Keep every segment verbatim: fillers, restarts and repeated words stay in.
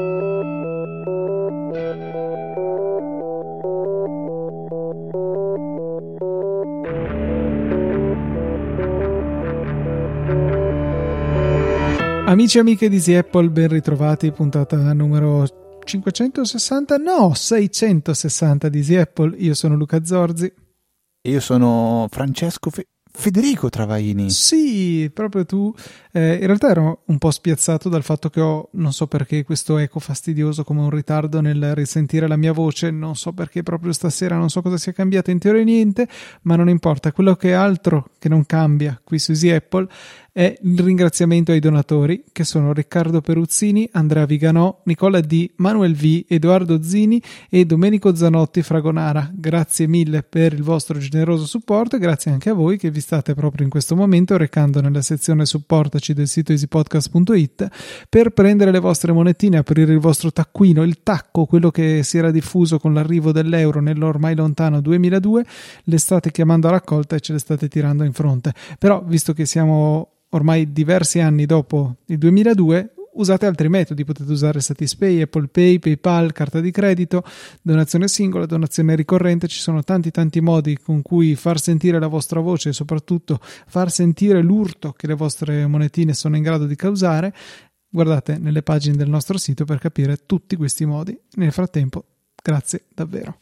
Amici e amiche di Easy Apple, ben ritrovati, puntata numero cinquecentosessanta, no, seicentosessanta di Easy Apple. Io sono Luca Zorzi. E io sono Francesco Fe- Federico Travaini. Sì, proprio tu. Eh, in realtà ero un po' spiazzato dal fatto che ho, non so perché, questo eco fastidioso come un ritardo nel risentire la mia voce. Non so perché proprio stasera, non so cosa sia cambiato, in teoria niente, ma non importa. Quello che è altro che non cambia qui su Easy Apple è il ringraziamento ai donatori, che sono Riccardo Peruzzini, Andrea Viganò, Nicola D, Manuel V, Edoardo Zini e Domenico Zanotti Fragonara. Grazie mille per il vostro generoso supporto e grazie anche a voi che vi state proprio in questo momento recando nella sezione supportaci del sito easypodcast punto it per prendere le vostre monetine, aprire il vostro taccuino, il tacco, quello che si era diffuso con l'arrivo dell'euro nell'ormai lontano duemiladue. Le state chiamando a raccolta e ce le state tirando in fronte. Però, visto che siamo ormai diversi anni dopo il duemiladue, usate altri metodi. Potete usare Satispay, Apple Pay, PayPal, carta di credito, donazione singola, donazione ricorrente. Ci sono tanti tanti modi con cui far sentire la vostra voce e soprattutto far sentire l'urto che le vostre monetine sono in grado di causare. Guardate nelle pagine del nostro sito per capire tutti questi modi. Nel frattempo, grazie davvero.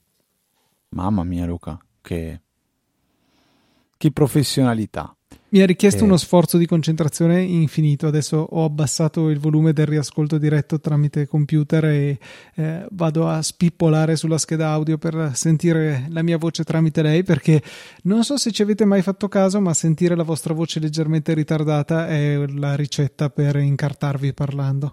Mamma mia Luca, che, che professionalità. Mi ha richiesto eh. uno sforzo di concentrazione infinito. Adesso ho abbassato il volume del riascolto diretto tramite computer e eh, vado a spippolare sulla scheda audio per sentire la mia voce tramite lei, perché non so se ci avete mai fatto caso, ma sentire la vostra voce leggermente ritardata è la ricetta per incartarvi parlando.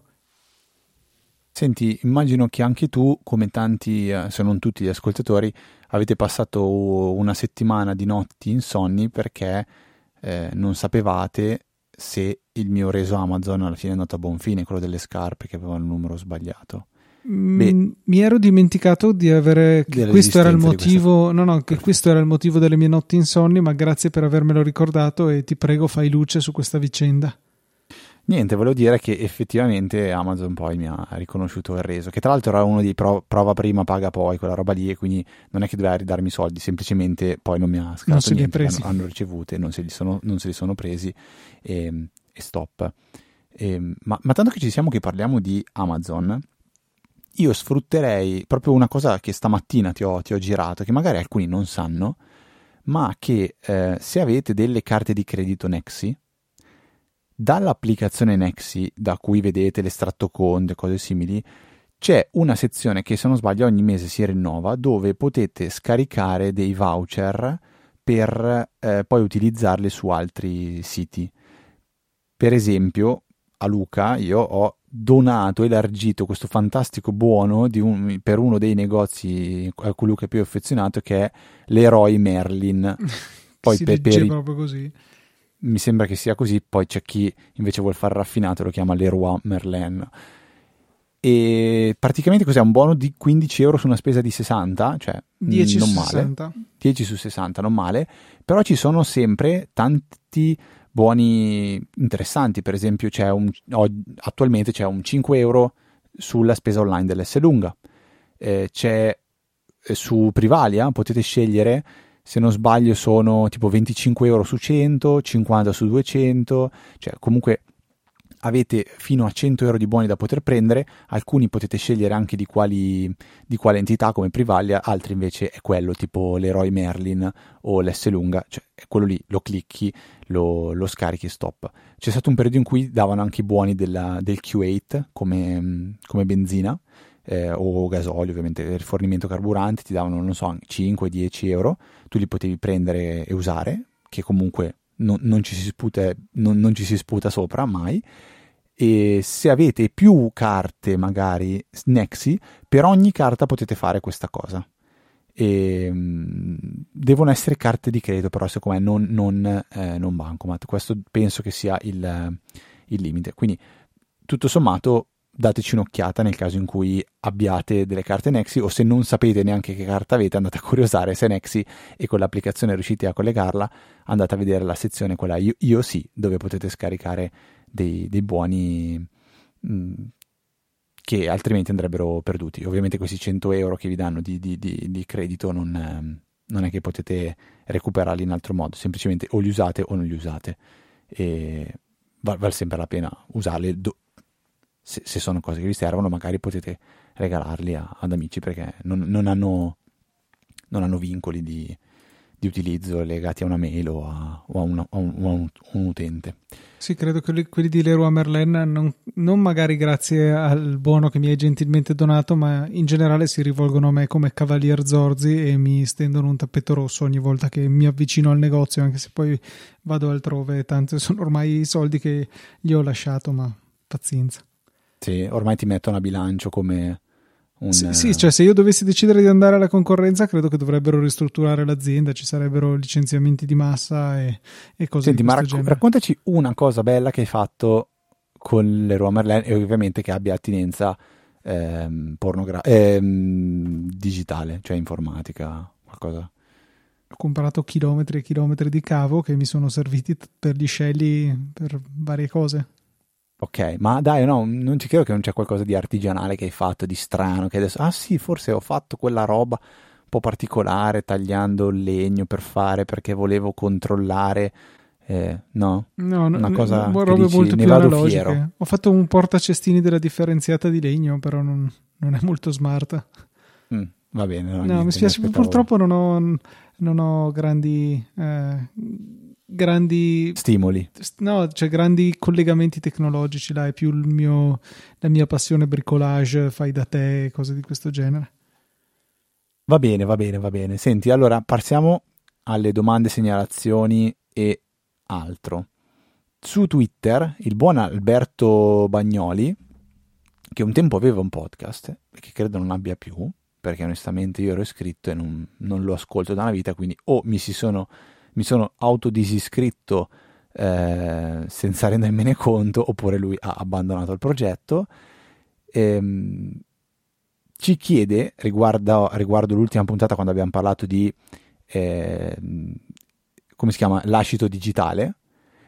Senti, immagino che anche tu, come tanti, se non tutti gli ascoltatori, avete passato una settimana di notti insonni perché Eh, non sapevate se il mio reso Amazon alla fine è andato a buon fine, quello delle scarpe che aveva il numero sbagliato. Mm, Beh, mi ero dimenticato di avere che questo era il motivo, no no, che questo era il motivo delle mie notti insonni, ma grazie per avermelo ricordato e ti prego fai luce su questa vicenda. Niente, volevo dire che effettivamente Amazon poi mi ha riconosciuto il reso, che tra l'altro era uno dei pro- prova prima, paga poi, quella roba lì, e quindi non è che doveva ridarmi i soldi, semplicemente poi non mi ha scalato non se li niente, presi. hanno, hanno ricevute, non se li sono, non se li sono presi e, e stop. E, ma, ma tanto che ci siamo che parliamo di Amazon, io sfrutterei proprio una cosa che stamattina ti ho, ti ho girato, che magari alcuni non sanno, ma che eh, se avete delle carte di credito Nexi, dall'applicazione Nexi, da cui vedete l'estratto conto e cose simili, c'è una sezione che, se non sbaglio, ogni mese si rinnova, dove potete scaricare dei voucher per eh, poi utilizzarli su altri siti. Per esempio, a Luca io ho donato, elargito questo fantastico buono di un, per uno dei negozi a cui Luca è più affezionato, che è Leroy Merlin. Poi si per, legge per proprio così. Mi sembra che sia così, poi c'è chi invece vuol far raffinato e lo chiama Leroy Merlin. E praticamente cos'è? Un buono di quindici euro su una spesa di sessanta, cioè dieci non su male. sessanta. dieci su sessanta, non male, però ci sono sempre tanti buoni interessanti. Per esempio c'è un, attualmente c'è un cinque euro sulla spesa online dell'S Lunga, eh, c'è su Privalia, potete scegliere, se non sbaglio sono tipo venticinque euro su cento, cinquanta su duecento, cioè comunque avete fino a cento euro di buoni da poter prendere. Alcuni potete scegliere anche di quali, di quale entità, come Privalia, altri invece è quello tipo Leroy Merlin o l'S Lunga, cioè è quello lì, lo clicchi, lo, lo scarichi e stop. C'è stato un periodo in cui davano anche i buoni della, del Q otto come, come benzina, Eh, o gasolio, ovviamente il rifornimento carburante, ti davano, non so, cinque dieci euro, tu li potevi prendere e usare, che comunque non, non, ci si sputa, non, non ci si sputa sopra mai. E se avete più carte magari Nexi, per ogni carta potete fare questa cosa. E, mh, devono essere carte di credito, però secondo me non, non, eh, non bancomat. Questo penso che sia il, il limite, quindi tutto sommato dateci un'occhiata nel caso in cui abbiate delle carte Nexi, o se non sapete neanche che carta avete, andate a curiosare se è Nexi e con l'applicazione riuscite a collegarla, andate a vedere la sezione quella io, io sì, dove potete scaricare dei, dei buoni mh, che altrimenti andrebbero perduti. Ovviamente questi cento euro che vi danno di, di, di, di credito non, eh, non è che potete recuperarli in altro modo, semplicemente o li usate o non li usate, e val, vale sempre la pena usarli. Do- se, se sono cose che vi servono, magari potete regalarli a, ad amici, perché non, non, hanno, non hanno vincoli di, di utilizzo legati a una mail o a, o a, una, a, un, a un, un utente. Sì, credo che li- quelli di Leroy Merlin non, non magari grazie al buono che mi hai gentilmente donato, ma in generale si rivolgono a me come Cavalier Zorzi e mi stendono un tappeto rosso ogni volta che mi avvicino al negozio, anche se poi vado altrove, tanto sono ormai i soldi che gli ho lasciato, ma pazienza. Sì, ormai ti mettono a bilancio come un... Sì, sì, cioè se io dovessi decidere di andare alla concorrenza, credo che dovrebbero ristrutturare l'azienda, ci sarebbero licenziamenti di massa e, e cose Senti, di ma questo racco- genere. raccontaci una cosa bella che hai fatto con Leroy Merlin, e ovviamente che abbia attinenza ehm, pornogra- ehm, digitale, cioè informatica, qualcosa. Ho comprato chilometri e chilometri di cavo che mi sono serviti t- per gli scelli, per varie cose. Ok, ma dai, no, non ci credo che non c'è qualcosa di artigianale che hai fatto, di strano, che adesso, ah sì, forse ho fatto quella roba un po' particolare, tagliando il legno per fare, perché volevo controllare, eh, no? No, no, Una no, cosa no, che robe dici, molto ne più vado analogiche. fiero. Ho fatto un portacestini della differenziata di legno, però non, non è molto smart. Mm, va bene, no, No, mi niente, mi spiace, aspettavo purtroppo non ho, non ho grandi, eh, grandi, stimoli. no, cioè grandi collegamenti tecnologici, là, è più il mio, la mia passione bricolage, fai da te, cose di questo genere. Va bene, va bene, va bene. Senti, allora passiamo alle domande, segnalazioni e altro. Su Twitter, il buon Alberto Bagnoli, che un tempo aveva un podcast, e che credo non abbia più, perché onestamente io ero iscritto e non, non lo ascolto da una vita, quindi o mi, si sono, mi sono autodisiscritto eh, senza rendermene conto, oppure lui ha abbandonato il progetto. Ehm, ci chiede, riguardo, riguardo l'ultima puntata, quando abbiamo parlato di eh, come si chiama, lascito digitale,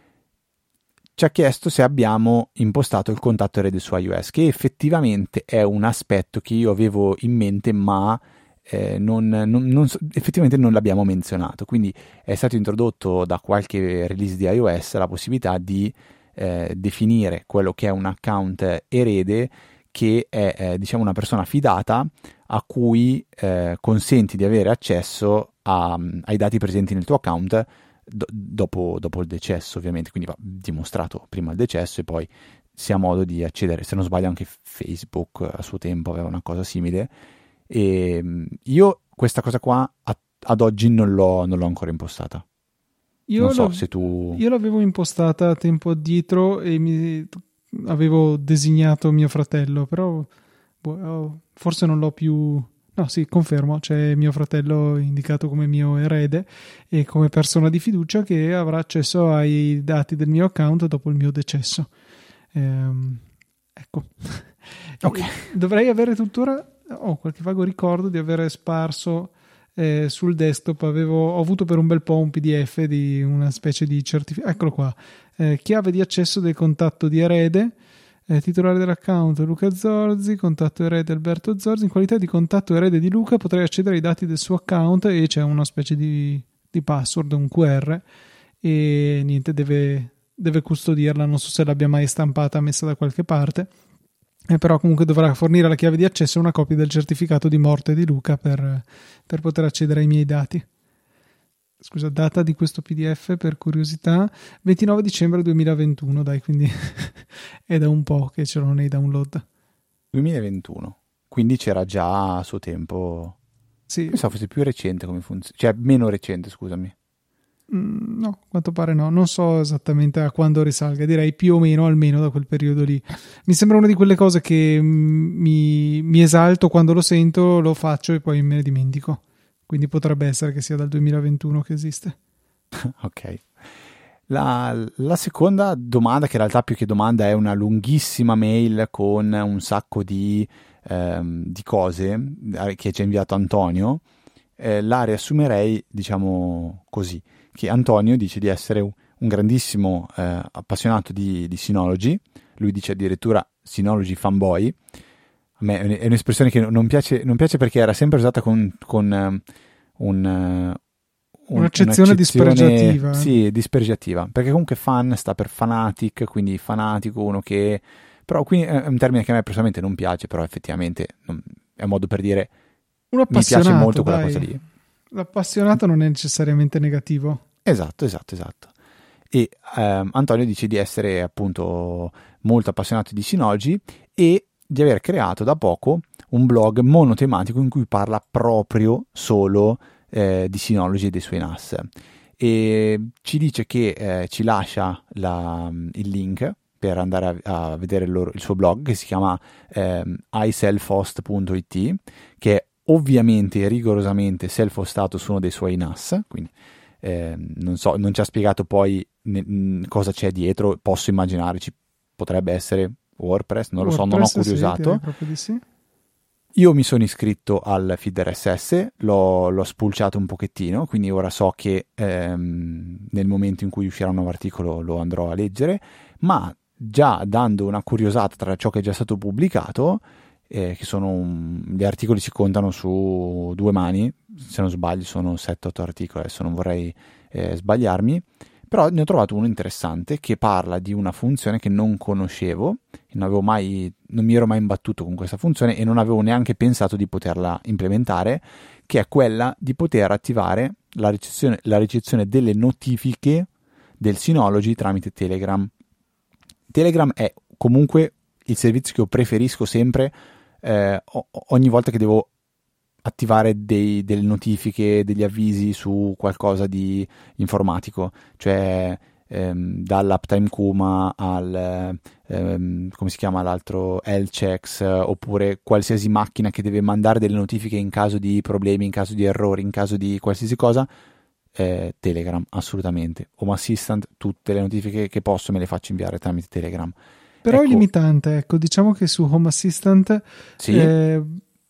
ci ha chiesto se abbiamo impostato il contatto erede su iOS, che effettivamente è un aspetto che io avevo in mente, ma eh, non, non, non, effettivamente non l'abbiamo menzionato. Quindi è stato introdotto da qualche release di iOS la possibilità di eh, definire quello che è un account erede, che è eh, diciamo una persona fidata a cui eh, consenti di avere accesso a, ai dati presenti nel tuo account do, dopo, dopo il decesso, ovviamente. Quindi va dimostrato prima il decesso e poi si ha modo di accedere. Se non sbaglio anche Facebook a suo tempo aveva una cosa simile, e io questa cosa qua a, ad oggi non l'ho, non l'ho ancora impostata. Io non so l'av- se tu... Io l'avevo impostata tempo addietro e mi avevo designato mio fratello, però boh, forse non l'ho più... No, sì, confermo, c'è mio fratello indicato come mio erede e come persona di fiducia che avrà accesso ai dati del mio account dopo il mio decesso. Ehm, ecco. Ok. Dovrei avere tuttora, ho qualche vago ricordo di avere sparso eh, sul desktop, avevo, ho avuto per un bel po' un P D F di una specie di certificato, eccolo qua, eh, chiave di accesso del contatto di erede, eh, titolare dell'account Luca Zorzi, contatto erede Alberto Zorzi, in qualità di contatto erede di Luca potrei accedere ai dati del suo account e c'è una specie di, di password, un Q R, e niente, deve, deve custodirla, non so se l'abbia mai stampata, messa da qualche parte. Eh, però comunque dovrà fornire la chiave di accesso e una copia del certificato di morte di Luca per, per poter accedere ai miei dati. Scusa, data di questo P D F per curiosità, ventinove dicembre duemilaventuno, dai, quindi è da un po' che ce l'ho nei download. duemilaventuno, quindi c'era già a suo tempo. Sì. Pensavo fosse più recente come funziona, cioè meno recente, scusami. Mm, no, a quanto pare no, non so esattamente a quando risalga, direi più o meno almeno da quel periodo lì. Mi sembra una di quelle cose che mi, mi esalto quando lo sento, lo faccio e poi me ne dimentico. Quindi potrebbe essere che sia dal duemilaventuno che esiste. Ok. La, la seconda domanda, che in realtà più che domanda è una lunghissima mail con un sacco di, ehm, di cose che ci ha inviato Antonio, eh, la riassumerei diciamo così, che Antonio dice di essere un, un grandissimo eh, appassionato di, di Synology. Lui dice addirittura Synology fanboy, a me è un'espressione che non piace, non piace perché era sempre usata con, con um, un, uh, un, un'accezione, un'accezione dispregiativa. Sì, dispregiativa, perché comunque fan sta per fanatic, quindi fanatico, uno che... Però qui è un termine che a me personalmente non piace, però effettivamente non, è un modo per dire un mi piace molto dai. quella cosa lì. L'appassionato non è necessariamente negativo. Esatto, esatto, esatto. E ehm, Antonio dice di essere appunto molto appassionato di Synology e di aver creato da poco un blog monotematico in cui parla proprio solo eh, di Synology e dei suoi N A S, e ci dice che eh, ci lascia la, il link per andare a, a vedere il, loro, il suo blog, che si chiama ehm, i self host punto it, che è ovviamente rigorosamente self-hostato su uno dei suoi N A S, quindi eh, non so, non ci ha spiegato poi ne, cosa c'è dietro, posso immaginare ci potrebbe essere WordPress, non lo WordPress, so, non ho curiosato. Sì, proprio di sì. Io mi sono iscritto al feed R S S, l'ho, l'ho spulciato un pochettino, quindi ora so che ehm, nel momento in cui uscirà un nuovo articolo lo andrò a leggere, ma già dando una curiosata tra ciò che è già stato pubblicato, eh, che sono un, gli articoli si contano su due mani, se non sbaglio sono sette otto articoli, adesso non vorrei eh, sbagliarmi, però ne ho trovato uno interessante che parla di una funzione che non conoscevo, non avevo mai, non mi ero mai imbattuto con questa funzione e non avevo neanche pensato di poterla implementare, che è quella di poter attivare la ricezione, la ricezione delle notifiche del Synology tramite Telegram. Telegram è comunque il servizio che io preferisco sempre eh, ogni volta che devo attivare dei, delle notifiche, degli avvisi su qualcosa di informatico, cioè ehm, dall'Uptime Kuma al ehm, come si chiama l'altro, L-Checks, oppure qualsiasi macchina che deve mandare delle notifiche in caso di problemi, in caso di errori, in caso di qualsiasi cosa. Eh, Telegram, assolutamente. Home Assistant, tutte le notifiche che posso me le faccio inviare tramite Telegram. Però ecco, è limitante, ecco, diciamo che su Home Assistant sì? eh,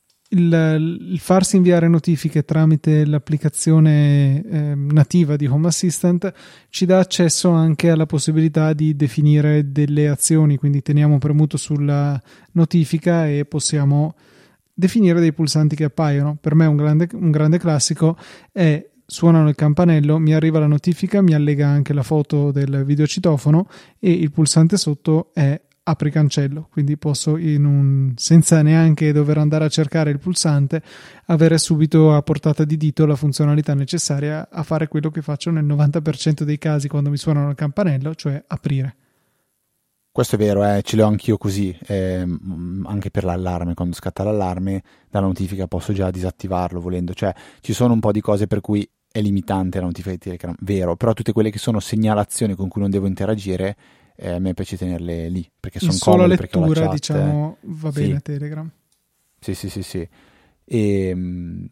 il, il farsi inviare notifiche tramite l'applicazione eh, nativa di Home Assistant ci dà accesso anche alla possibilità di definire delle azioni, quindi teniamo premuto sulla notifica e possiamo definire dei pulsanti che appaiono. Per me un grande, un grande classico è: suonano il campanello, mi arriva la notifica, mi allega anche la foto del videocitofono e il pulsante sotto è apri cancello, quindi posso in un, senza neanche dover andare a cercare il pulsante, avere subito a portata di dito la funzionalità necessaria a fare quello che faccio nel novanta per cento dei casi quando mi suonano il campanello, cioè aprire. Questo è vero, eh, ce l'ho anch'io così, eh, anche per l'allarme, quando scatta l'allarme dalla notifica posso già disattivarlo volendo, cioè ci sono un po' di cose per cui è limitante la notifica di Telegram, vero, però tutte quelle che sono segnalazioni con cui non devo interagire, eh, a me piace tenerle lì, perché sono comode, perché ho la chat. Diciamo, va bene sì. Telegram. Sì, sì, sì, sì. E, mh,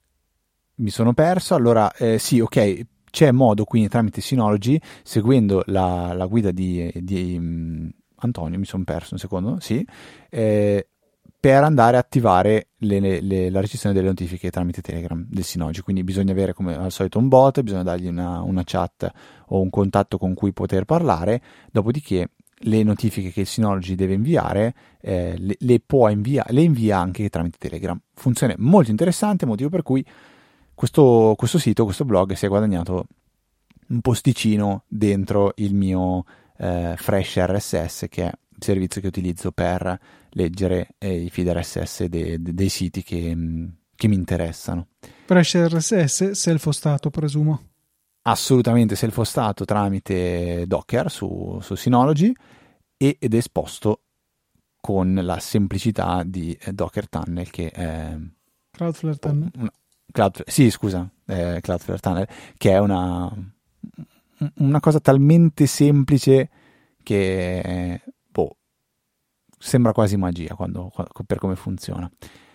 mi sono perso, allora, eh, sì, ok, c'è modo quindi tramite Synology, seguendo la, la guida di, di um, Antonio, mi sono perso un secondo, sì, eh, per andare a attivare le, le, le, la ricezione delle notifiche tramite Telegram del Synology. Quindi bisogna avere come al solito un bot, bisogna dargli una, una chat o un contatto con cui poter parlare, dopodiché le notifiche che il Synology deve inviare eh, le, le può invia, le invia anche tramite Telegram. Funzione molto interessante, motivo per cui questo, questo sito, questo blog si è guadagnato un posticino dentro il mio eh, Fresh R S S, che è il servizio che utilizzo per leggere eh, i feed R S S de, de, dei siti che, che mi interessano. Fresh R S S self-hostato, presumo. Assolutamente self-hostato tramite Docker su, su Synology e, ed esposto con la semplicità di eh, Docker Tunnel, che è Cloudflare Tunnel. Una, Cloud, sì, scusa, eh, Cloudflare Tunnel, che è una, una cosa talmente semplice che boh, sembra quasi magia quando, per come funziona.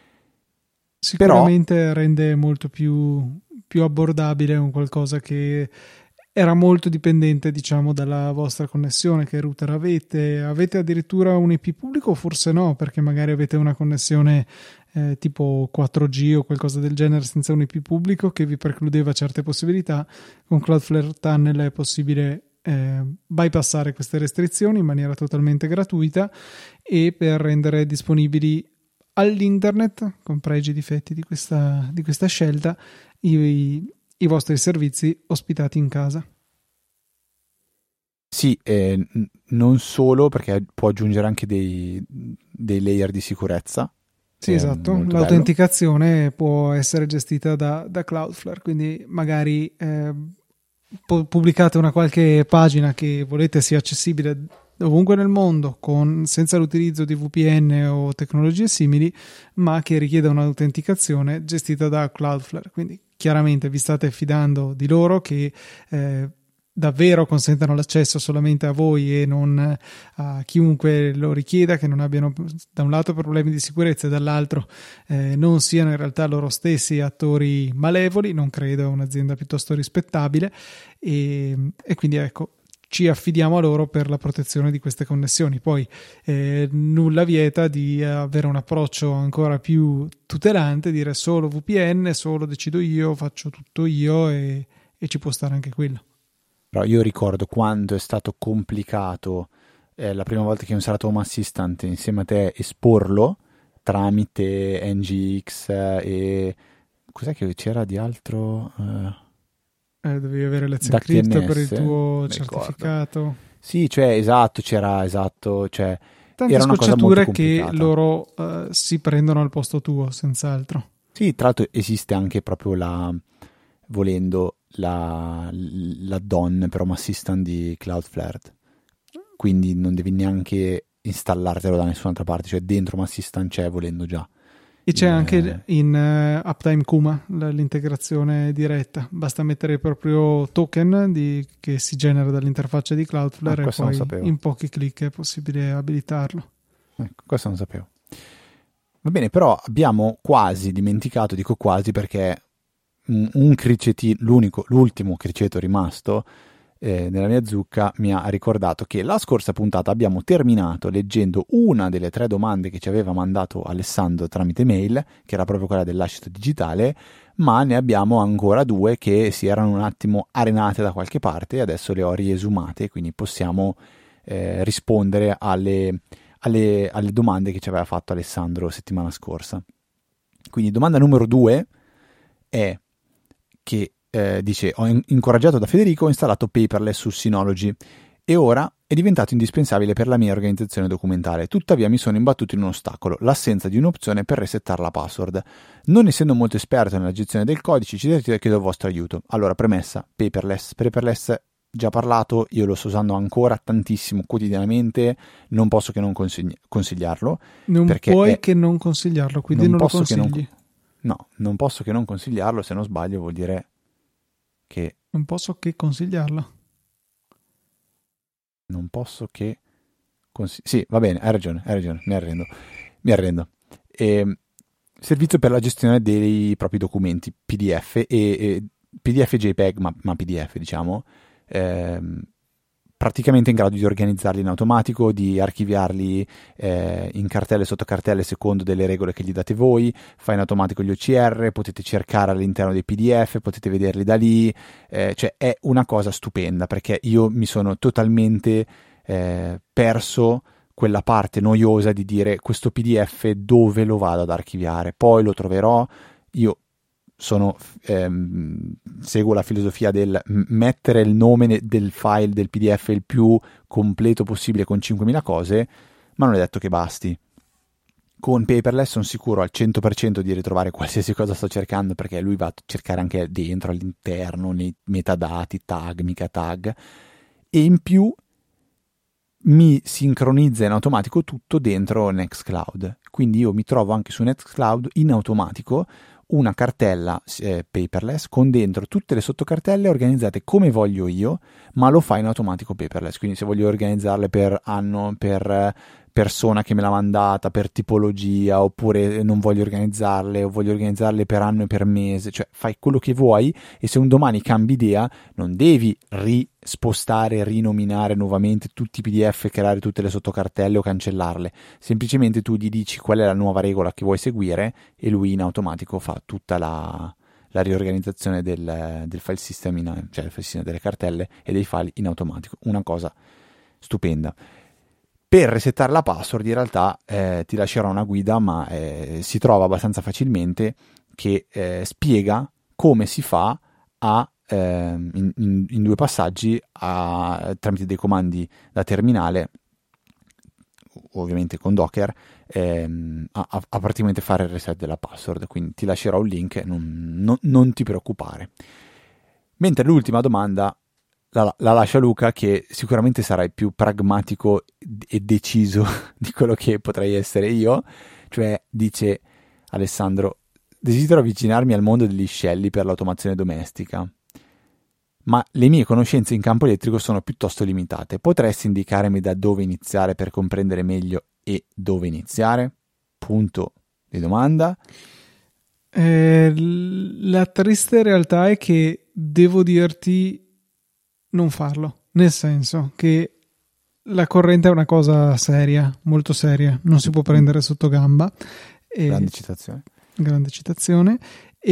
Sicuramente Però rende molto più, più abbordabile un qualcosa che era molto dipendente, diciamo, dalla vostra connessione, che router avete. Avete addirittura un I P pubblico o forse no, perché magari avete una connessione eh, tipo quattro G o qualcosa del genere senza un I P pubblico che vi precludeva certe possibilità. Con Cloudflare Tunnel è possibile eh, bypassare queste restrizioni in maniera totalmente gratuita e per rendere disponibili all'internet, con pregi e difetti di questa, di questa scelta, i, i vostri servizi ospitati in casa. Sì, eh, n- non solo, perché può aggiungere anche dei, dei layer di sicurezza. Sì, che è esatto. molto bello. L'autenticazione può essere gestita da, da Cloudflare, quindi magari eh, pu- pubblicate una qualche pagina che volete sia accessibile ovunque nel mondo, con, senza l'utilizzo di V P N o tecnologie simili, ma che richieda un'autenticazione gestita da Cloudflare. Quindi chiaramente vi state fidando di loro che eh, davvero consentano l'accesso solamente a voi e non a chiunque lo richieda, che non abbiano da un lato problemi di sicurezza e dall'altro eh, non siano in realtà loro stessi attori malevoli. Non credo, è un'azienda piuttosto rispettabile e, e quindi ecco, ci affidiamo a loro per la protezione di queste connessioni. Poi eh, nulla vieta di avere un approccio ancora più tutelante, dire solo V P N, solo decido io, faccio tutto io, e, e ci può stare anche quello. Però io ricordo quando è stato complicato eh, la prima volta che ho installato Home Assistant insieme a te esporlo tramite N G X eh, e cos'è che c'era di altro? Eh, Eh, devi avere Let's Encrypt per il tuo mi certificato. ricordo. Sì, cioè esatto, c'era esatto, cioè Tante era una cosa molto scocciature che complicata. loro uh, si prendono al posto tuo, senz'altro. Sì, tra l'altro esiste anche proprio la, volendo, la, l'add-on per Home Assistant di Cloudflare, quindi non devi neanche installartelo da nessun'altra parte, cioè dentro Home Assistant c'è, volendo già. E c'è il, anche in uh, Uptime Kuma l'integrazione diretta, basta mettere il proprio token di, che si genera dall'interfaccia di Cloudflare, ah, e poi in pochi clic è possibile abilitarlo. Ecco, questo non sapevo. Va bene, però abbiamo quasi dimenticato, dico quasi perché un, un cricetino, l'unico, l'ultimo criceto rimasto eh, nella mia zucca mi ha ricordato che la scorsa puntata abbiamo terminato leggendo una delle tre domande che ci aveva mandato Alessandro tramite mail, che era proprio quella dell'ascito digitale, ma ne abbiamo ancora due che si erano un attimo arenate da qualche parte e adesso le ho riesumate, quindi possiamo eh, rispondere alle, alle, alle domande che ci aveva fatto Alessandro settimana scorsa. Quindi domanda numero due è che Eh, dice: ho incoraggiato da Federico, ho installato Paperless su Synology e ora è diventato indispensabile per la mia organizzazione documentale. Tuttavia mi sono imbattuto in un ostacolo, l'assenza di un'opzione per resettare la password. Non essendo molto esperto nella gestione del codice, ci chiedo il vostro aiuto. Allora, premessa: Paperless. Paperless, già parlato, io lo sto usando ancora tantissimo quotidianamente, non posso che non consigli- consigliarlo. Non perché puoi è... che non consigliarlo, quindi non non lo posso che consigli. non... No, non posso che non consigliarlo, se non sbaglio vuol dire che non posso che consigliarlo. Non posso che consig- sì, va bene, hai ragione, hai ragione, mi arrendo. Mi arrendo. E, servizio per la gestione dei propri documenti P D F e, e P D F e JPEG, ma, ma P D F, diciamo, ehm, praticamente in grado di organizzarli in automatico, di archiviarli eh, in cartelle e sottocartelle secondo delle regole che gli date voi, fa in automatico gli O C R, potete cercare all'interno dei P D F, potete vederli da lì, eh, cioè è una cosa stupenda, perché io mi sono totalmente eh, perso quella parte noiosa di dire questo P D F dove lo vado ad archiviare, poi lo troverò. Io sono ehm, seguo la filosofia del mettere il nome del file del P D F il più completo possibile con cinquemila cose, ma non è detto che basti. Con Paperless sono sicuro al cento per cento di ritrovare qualsiasi cosa sto cercando, perché lui va a cercare anche dentro, all'interno, nei metadati, tag, mica tag, e in più mi sincronizza in automatico tutto dentro Nextcloud, quindi io mi trovo anche su Nextcloud in automatico una cartella eh, paperless con dentro tutte le sottocartelle organizzate come voglio io, ma lo fa in automatico paperless. Quindi se voglio organizzarle per anno, per persona che me l'ha mandata, per tipologia, oppure non voglio organizzarle o voglio organizzarle per anno e per mese, cioè fai quello che vuoi, e se un domani cambi idea non devi rispostare, rinominare nuovamente tutti i P D F, creare tutte le sottocartelle o cancellarle. Semplicemente tu gli dici qual è la nuova regola che vuoi seguire e lui in automatico fa tutta la, la riorganizzazione del, del file system, in, cioè del file system delle cartelle e dei file in automatico. Una cosa stupenda. Per resettare la password in realtà eh, ti lascerò una guida, ma eh, si trova abbastanza facilmente, che eh, spiega come si fa a, eh, in, in, in due passaggi, a, tramite dei comandi da terminale, ovviamente con Docker, ehm, a, a, a praticamente fare il reset della password. Quindi ti lascerò un link, non, non, non ti preoccupare. Mentre l'ultima domanda La, la lascia Luca, che sicuramente sarai più pragmatico e deciso di quello che potrei essere io. Cioè, dice Alessandro: desidero avvicinarmi al mondo degli scelli per l'automazione domestica, ma le mie conoscenze in campo elettrico sono piuttosto limitate. Potresti indicarmi da dove iniziare per comprendere meglio e dove iniziare? Punto di domanda. Eh, la triste realtà è che devo dirti non farlo, nel senso che la corrente è una cosa seria, molto seria, non si può prendere sotto gamba. E, grande citazione. Grande citazione.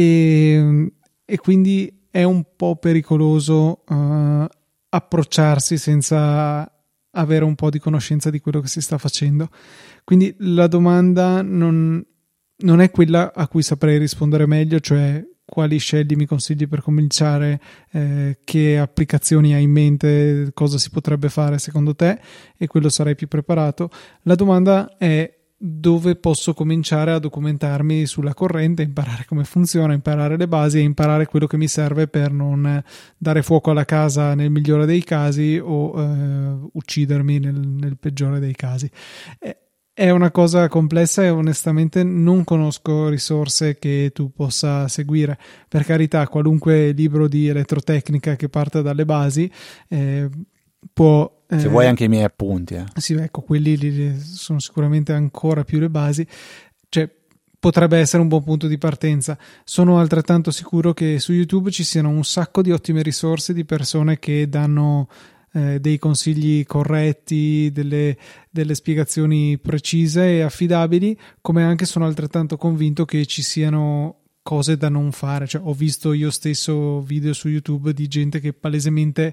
E, e quindi è un po' pericoloso uh, approcciarsi senza avere un po' di conoscenza di quello che si sta facendo. Quindi la domanda non, non è quella a cui saprei rispondere meglio, cioè quali scegli mi consigli per cominciare, eh, che applicazioni hai in mente, cosa si potrebbe fare secondo te, e quello sarei più preparato. La domanda è dove posso cominciare a documentarmi sulla corrente, imparare come funziona, imparare le basi e imparare quello che mi serve per non dare fuoco alla casa nel migliore dei casi o eh, uccidermi nel, nel peggiore dei casi. Eh, È una cosa complessa e onestamente non conosco risorse che tu possa seguire. Per carità, qualunque libro di elettrotecnica che parta dalle basi eh, può... Eh, Se vuoi anche i miei appunti. Eh. Sì, ecco, quelli li, sono sicuramente ancora più le basi. Cioè, potrebbe essere un buon punto di partenza. Sono altrettanto sicuro che su YouTube ci siano un sacco di ottime risorse di persone che danno... Eh, dei consigli corretti, delle, delle spiegazioni precise e affidabili, come anche sono altrettanto convinto che ci siano cose da non fare. Cioè, ho visto io stesso video su YouTube di gente che palesemente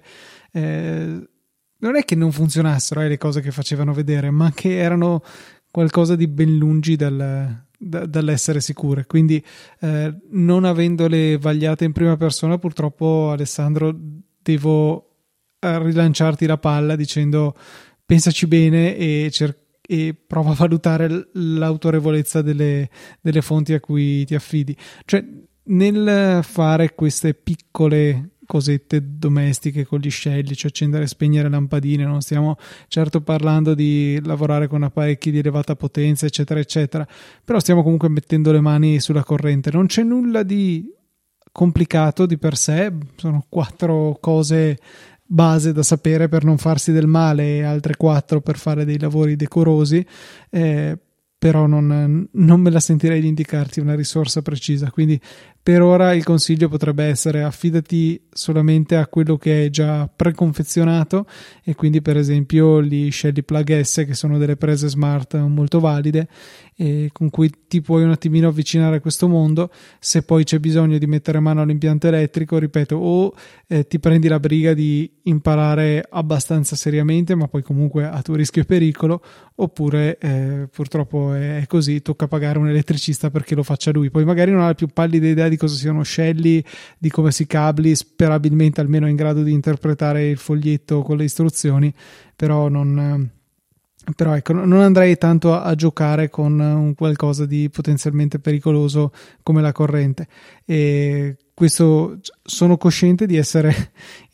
eh, non è che non funzionassero eh, le cose che facevano vedere, ma che erano qualcosa di ben lungi dal, da, dall'essere sicure. Quindi eh, non avendole vagliate in prima persona, purtroppo, Alessandro, devo a rilanciarti la palla dicendo pensaci bene e, cer- e prova a valutare l'autorevolezza delle, delle fonti a cui ti affidi. Cioè, nel fare queste piccole cosette domestiche con gli scelli, cioè accendere e spegnere lampadine, non stiamo certo parlando di lavorare con apparecchi di elevata potenza, eccetera, eccetera, però stiamo comunque mettendo le mani sulla corrente. Non c'è nulla di complicato di per sé, sono quattro cose base da sapere per non farsi del male e altre quattro per fare dei lavori decorosi, eh, però non, non me la sentirei di indicarti una risorsa precisa. Quindi per ora il consiglio potrebbe essere: affidati solamente a quello che è già preconfezionato, e quindi per esempio gli Shelly Plug S, che sono delle prese smart molto valide e con cui ti puoi un attimino avvicinare a questo mondo. Se poi c'è bisogno di mettere mano all'impianto elettrico, ripeto, o eh, ti prendi la briga di imparare abbastanza seriamente, ma poi comunque a tuo rischio e pericolo, oppure eh, purtroppo è così, tocca pagare un elettricista perché lo faccia lui. Poi magari non ha la più pallida idea di cosa siano scelli, di come si cabli, sperabilmente almeno è in grado di interpretare il foglietto con le istruzioni, però non... Però ecco, non andrei tanto a giocare con un qualcosa di potenzialmente pericoloso come la corrente. E questo, sono cosciente di essere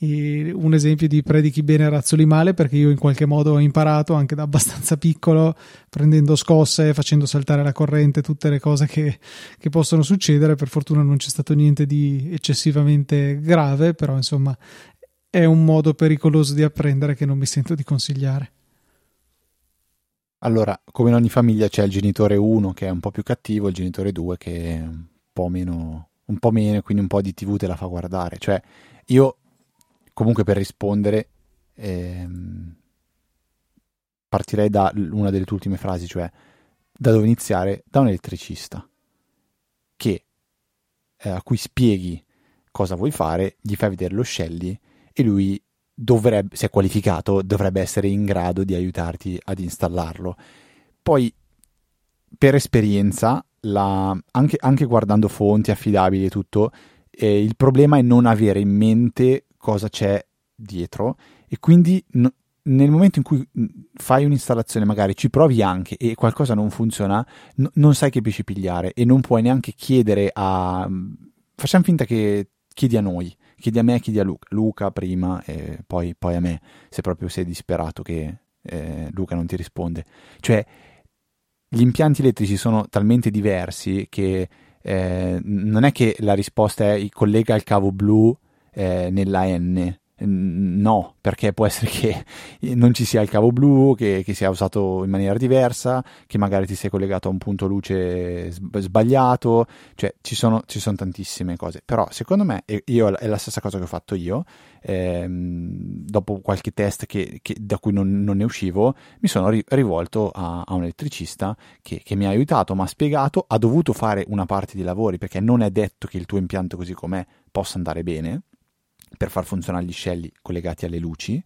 un esempio di predichi bene e razzoli male, perché io in qualche modo ho imparato anche da abbastanza piccolo, prendendo scosse, facendo saltare la corrente, tutte le cose che, che possono succedere. Per fortuna non c'è stato niente di eccessivamente grave, però insomma è un modo pericoloso di apprendere che non mi sento di consigliare. Allora, come in ogni famiglia c'è il genitore uno che è un po' più cattivo, il genitore due che è un po' meno, un po' meno, quindi un po' di tivù te la fa guardare. Cioè, io comunque per rispondere ehm, partirei da una delle tue ultime frasi, cioè da dove iniziare? Da un elettricista che eh, a cui spieghi cosa vuoi fare, gli fai vedere lo scelli e lui dovrebbe, se è qualificato, dovrebbe essere in grado di aiutarti ad installarlo. Poi, per esperienza, la, anche, anche guardando fonti affidabili e tutto, eh, il problema è non avere in mente cosa c'è dietro, e quindi no, nel momento in cui fai un'installazione, magari ci provi anche e qualcosa non funziona, no, non sai che pesci pigliare e non puoi neanche chiedere a... Facciamo finta che chiedi a noi, chiedi a me, chiedi a Luca, Luca prima e poi, poi a me, se proprio sei disperato che eh, Luca non ti risponde. Cioè, gli impianti elettrici sono talmente diversi che eh, non è che la risposta è collega il cavo blu eh, nella N. No, perché può essere che non ci sia il cavo blu, che, che sia usato in maniera diversa, che magari ti sei collegato a un punto luce sbagliato, cioè ci sono, ci sono tantissime cose. Però secondo me, e io è la stessa cosa che ho fatto io, ehm, dopo qualche test che, che, da cui non, non ne uscivo, mi sono ri- rivolto a, a un elettricista che, che mi ha aiutato, mi ha spiegato, ha dovuto fare una parte di lavori, perché non è detto che il tuo impianto così com'è possa andare bene, per far funzionare gli scelli collegati alle luci,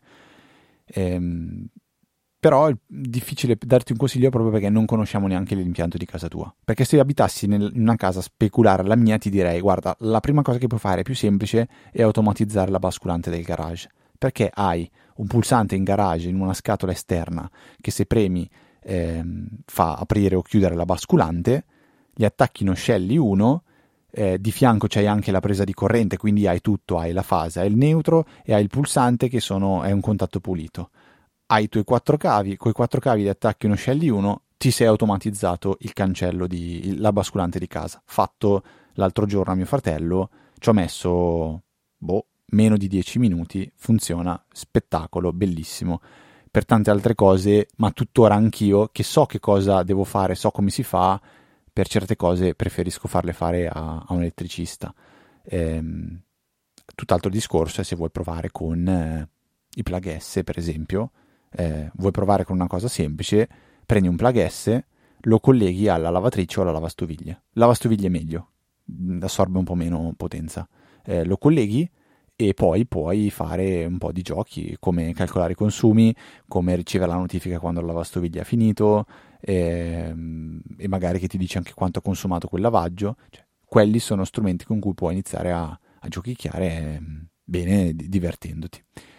ehm, però è difficile darti un consiglio proprio perché non conosciamo neanche l'impianto di casa tua. Perché se abitassi nel, in una casa speculare alla mia, ti direi: guarda, la prima cosa che puoi fare, più semplice, è automatizzare la basculante del garage, perché hai un pulsante in garage, in una scatola esterna, che se premi ehm, fa aprire o chiudere la basculante, gli attacchi uno scelli uno. Eh, di fianco c'hai anche la presa di corrente, quindi hai tutto, hai la fase, hai il neutro e hai il pulsante che sono, è un contatto pulito. Hai i tuoi quattro cavi, con i quattro cavi li attacchi uno scelli uno, ti sei automatizzato il cancello, di, la basculante di casa. Fatto l'altro giorno a mio fratello, ci ho messo boh, meno di dieci minuti, funziona, spettacolo, bellissimo. Per tante altre cose, ma tuttora anch'io, che so che cosa devo fare, so come si fa, per certe cose preferisco farle fare a, a un elettricista. Ehm, tutt'altro discorso è se vuoi provare con eh, i plug S, per esempio. Eh, vuoi provare con una cosa semplice, prendi un plug S, lo colleghi alla lavatrice o alla lavastoviglie. Lavastoviglie è meglio, assorbe un po' meno potenza. Eh, lo colleghi e poi puoi fare un po' di giochi, come calcolare i consumi, come ricevere la notifica quando la lavastoviglie ha finito, e, e magari che ti dice anche quanto ha consumato quel lavaggio. Cioè, quelli sono strumenti con cui puoi iniziare a, a giochicchiare eh, bene, divertendoti.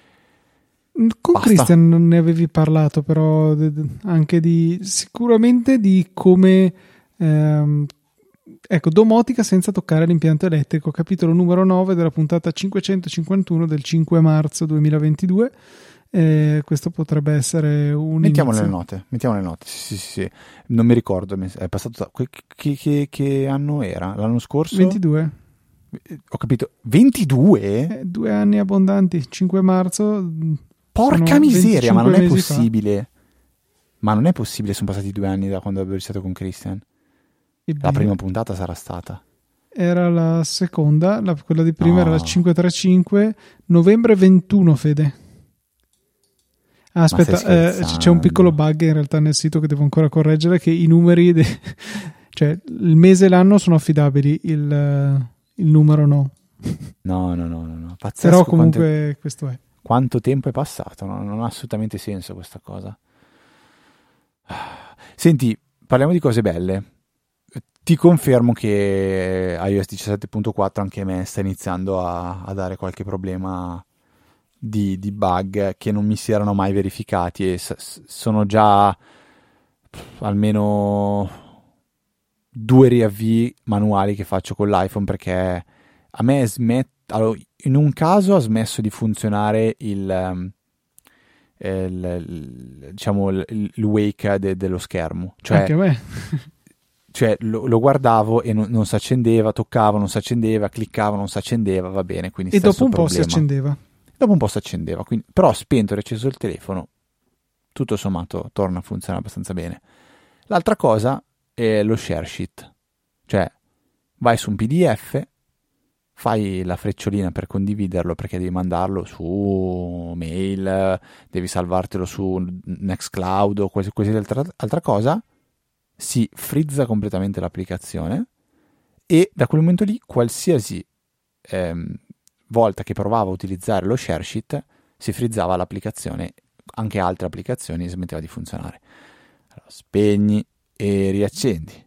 Con Basta. Christian non ne avevi parlato, però anche di sicuramente di come ehm, ecco, domotica senza toccare l'impianto elettrico, capitolo numero nove della puntata cinquecentocinquantuno del cinque marzo duemilaventidue. Eh, questo potrebbe essere un mettiamo inizio. le note, mettiamo le note. Sì, sì, sì. Non mi ricordo, è passato da... che, che, che anno era? L'anno scorso? ventidue. Ho capito. ventidue? Eh, due anni abbondanti, cinque marzo. Porca miseria, ma non è possibile. Fa. Ma non è possibile, sono passati due anni da quando avevo iniziato con Christian. Ebbene. La prima puntata sarà stata. Era la seconda, la, quella di prima no. era la cinquecentotrentacinque, novembre ventuno, Fede. Ah, aspetta, eh, c'è un piccolo bug in realtà nel sito che devo ancora correggere, che i numeri, de... cioè il mese e l'anno sono affidabili, il, il numero no. No, no, no, no, no. Pazzesco. Però comunque quanto... questo è. Quanto tempo è passato? No, non ha assolutamente senso questa cosa. Senti, parliamo di cose belle. Ti confermo che iOS diciassette punto quattro anche a me sta iniziando a, a dare qualche problema di, di bug che non mi si erano mai verificati, e s- sono già pff, almeno due riavvii manuali che faccio con l'iPhone, perché a me smet- allora, in un caso ha smesso di funzionare il, um, il, il diciamo il, il wake de- dello schermo, cioè anche a me. Cioè lo, lo guardavo e non, non si accendeva, toccavo, non si accendeva, cliccavo, non si accendeva, va bene. Quindi e dopo un problema. po' si accendeva. Dopo un po' si accendeva, quindi, però spento e acceso il telefono, tutto sommato torna a funzionare abbastanza bene. L'altra cosa è lo share sheet. Cioè vai su un P D F, fai la frecciolina per condividerlo perché devi mandarlo su mail, devi salvartelo su Nextcloud o qualsiasi altra, altra cosa, si frizza completamente l'applicazione e da quel momento lì qualsiasi ehm, volta che provavo a utilizzare lo share sheet si frizzava l'applicazione, anche altre applicazioni smetteva di funzionare. Allora, spegni e riaccendi.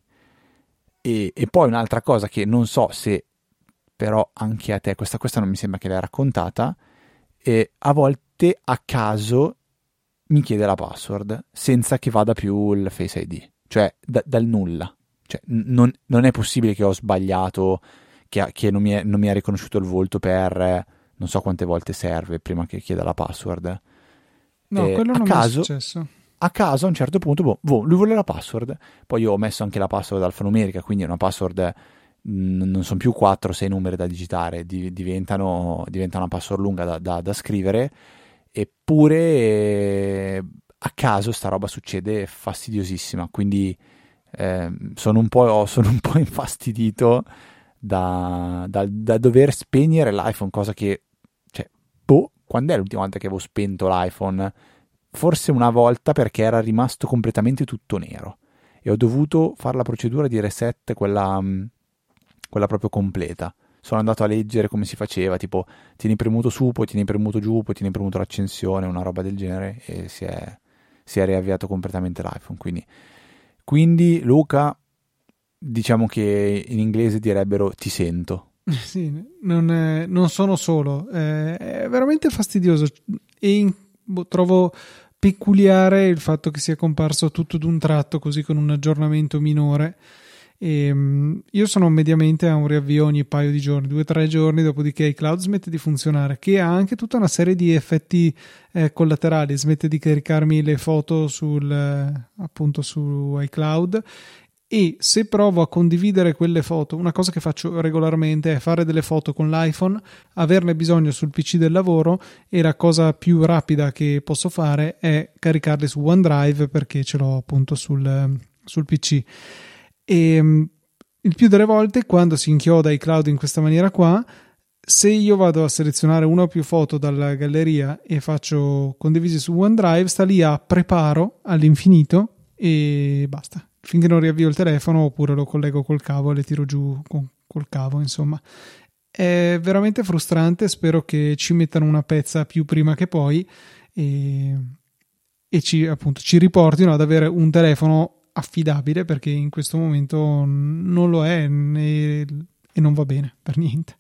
E, e poi un'altra cosa che non so se però anche a te, questa, questa non mi sembra che l'hai raccontata, e a volte a caso mi chiede la password senza che vada più il Face I D, cioè da, dal nulla. Cioè, non, non è possibile che ho sbagliato, che, che non, mi è, non mi ha riconosciuto il volto per non so quante volte serve prima che chieda la password. No, eh, quello a non caso, mi è successo. A caso a un certo punto, boh, boh, lui vuole la password. Poi io ho messo anche la password alfanumerica, quindi è una password, mh, non sono più quattro sei numeri da digitare, di, diventano, diventa una password lunga da, da, da scrivere. Eppure eh, a caso sta roba succede fastidiosissima, quindi eh, sono, un po', sono un po' infastidito da, da, da dover spegnere l'iPhone, cosa che, cioè, boh, quando è l'ultima volta che avevo spento l'iPhone? Forse una volta, perché era rimasto completamente tutto nero e ho dovuto fare la procedura di reset, quella, quella proprio completa. Sono andato a leggere come si faceva, tipo tieni premuto su, poi tieni premuto giù, poi tieni premuto l'accensione, una roba del genere, e si è, si è riavviato completamente l'iPhone. Quindi, quindi Luca, diciamo che in inglese direbbero ti sento. Sì, non, è, non sono solo, è, è veramente fastidioso e in, boh, trovo peculiare il fatto che sia comparso tutto d'un tratto così con un aggiornamento minore. E, um, io sono mediamente a un riavvio ogni paio di giorni, due o tre giorni, dopodiché iCloud smette di funzionare, che ha anche tutta una serie di effetti eh, collaterali. Smette di caricarmi le foto sul eh, appunto su iCloud, e se provo a condividere quelle foto, una cosa che faccio regolarmente è fare delle foto con l'iPhone, averne bisogno sul P C del lavoro, e la cosa più rapida che posso fare è caricarle su OneDrive, perché ce l'ho appunto sul, sul P C. E il più delle volte, quando si inchioda iCloud in questa maniera qua, se io vado a selezionare una o più foto dalla galleria e faccio condivisi su OneDrive, sta lì a preparo all'infinito e basta, finché non riavvio il telefono, oppure lo collego col cavo e le tiro giù con, col cavo. Insomma, è veramente frustrante. Spero che ci mettano una pezza più prima che poi e, e ci, appunto, ci riportino ad avere un telefono affidabile, perché in questo momento non lo è, e, e non va bene per niente.